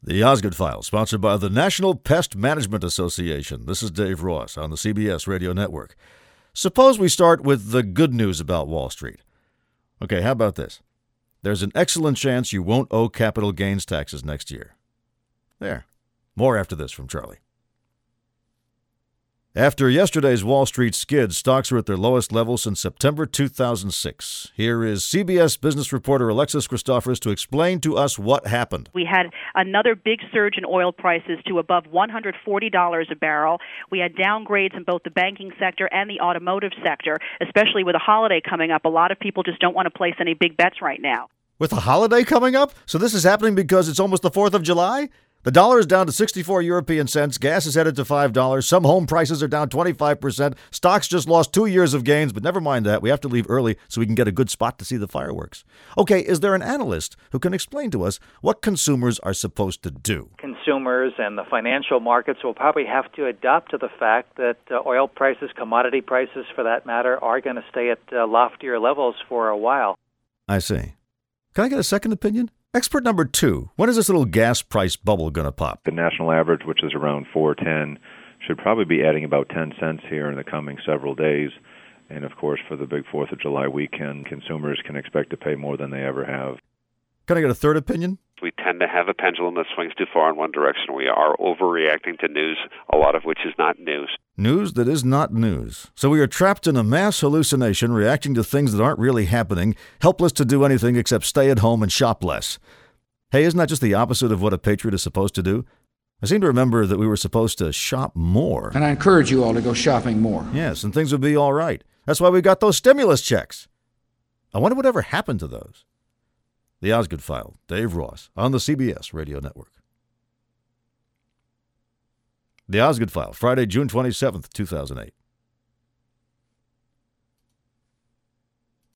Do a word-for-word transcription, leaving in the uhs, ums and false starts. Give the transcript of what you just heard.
The Osgood File, sponsored by the National Pest Management Association. This is Dave Ross on the C B S Radio Network. Suppose we start with the good news about Wall Street. Okay, how about this? There's an excellent chance you won't owe capital gains taxes next year. There. More after this from Charlie. After yesterday's Wall Street skid, stocks are at their lowest level since September two thousand six. Here is C B S business reporter Alexis Christoforous to explain to us what happened. We had another big surge in oil prices to above one hundred forty dollars a barrel. We had downgrades in both the banking sector and the automotive sector, especially with a holiday coming up. A lot of people just don't want to place any big bets right now. With a holiday coming up? So this is happening because it's almost the fourth of July? The dollar is down to sixty-four European cents. Gas is headed to five dollars. Some home prices are down twenty-five percent. Stocks just lost two years of gains, but never mind that. We have to leave early so we can get a good spot to see the fireworks. Okay, is there an analyst who can explain to us what consumers are supposed to do? Consumers and the financial markets will probably have to adapt to the fact that uh, oil prices, commodity prices for that matter, are going to stay at uh, loftier levels for a while. I see. Can I get a second opinion? Expert number two, when is this little gas price bubble going to pop? The national average, which is around four ten, should probably be adding about ten cents here in the coming several days. And, of course, for the big fourth of July weekend, consumers can expect to pay more than they ever have. Can I get a third opinion? We tend to have a pendulum that swings too far in one direction. We are overreacting to news, a lot of which is not news. News that is not news. So we are trapped in a mass hallucination, reacting to things that aren't really happening, helpless to do anything except stay at home and shop less. Hey, isn't that just the opposite of what a patriot is supposed to do? I seem to remember that we were supposed to shop more. And I encourage you all to go shopping more. Yes, and things would be all right. That's why we got those stimulus checks. I wonder whatever happened to those. The Osgood File, Dave Ross, on the C B S Radio Network. The Osgood File, Friday, June twenty-seventh, two thousand eight.